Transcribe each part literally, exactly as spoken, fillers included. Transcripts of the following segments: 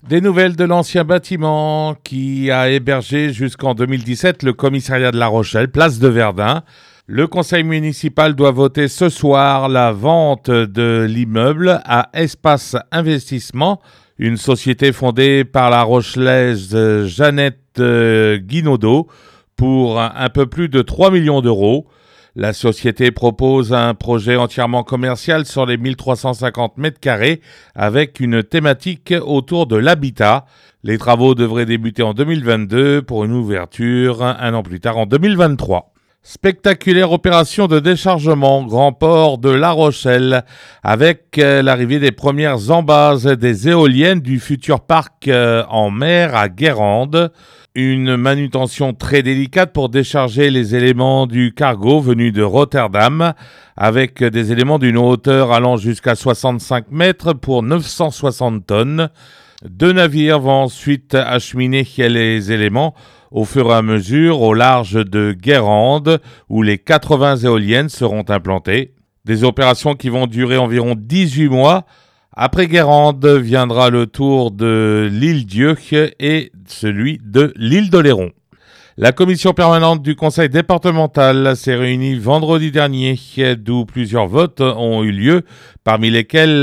Des nouvelles de l'ancien bâtiment qui a hébergé jusqu'en deux mille dix-sept le commissariat de La Rochelle, place de Verdun. Le conseil municipal doit voter ce soir la vente de l'immeuble à Espace Investissement, une société fondée par la Rochelaise Jeannette Guinaudot pour un peu plus de trois millions d'euros. La société propose un projet entièrement commercial sur les mille trois cent cinquante mètres carrés avec une thématique autour de l'habitat. Les travaux devraient débuter en deux mille vingt-deux pour une ouverture un an plus tard en deux mille vingt-trois. Spectaculaire opération de déchargement grand port de La Rochelle avec l'arrivée des premières embases des éoliennes du futur parc en mer à Guérande. Une manutention très délicate pour décharger les éléments du cargo venu de Rotterdam avec des éléments d'une hauteur allant jusqu'à soixante-cinq mètres pour neuf cent soixante tonnes. Deux navires vont ensuite acheminer les éléments au fur et à mesure au large de Guérande où les quatre-vingts éoliennes seront implantées. Des opérations qui vont durer environ dix-huit mois. Après Guérande viendra le tour de l'île Dieu et celui de l'île d'Oléron. La commission permanente du conseil départemental s'est réunie vendredi dernier, d'où plusieurs votes ont eu lieu, parmi lesquels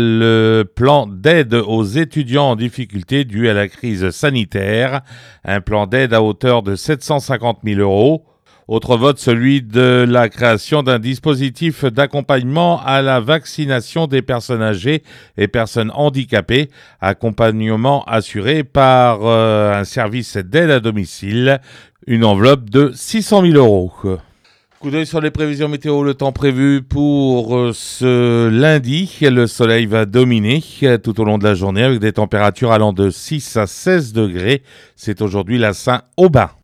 le plan d'aide aux étudiants en difficulté dû à la crise sanitaire, un plan d'aide à hauteur de sept cent cinquante mille euros. Autre vote, celui de la création d'un dispositif d'accompagnement à la vaccination des personnes âgées et personnes handicapées, accompagnement assuré par euh, un service d'aide à domicile, une enveloppe de six cent mille euros. Coup d'œil sur les prévisions météo, le temps prévu pour ce lundi. Le soleil va dominer tout au long de la journée avec des températures allant de six à seize degrés. C'est aujourd'hui la Saint-Aubin.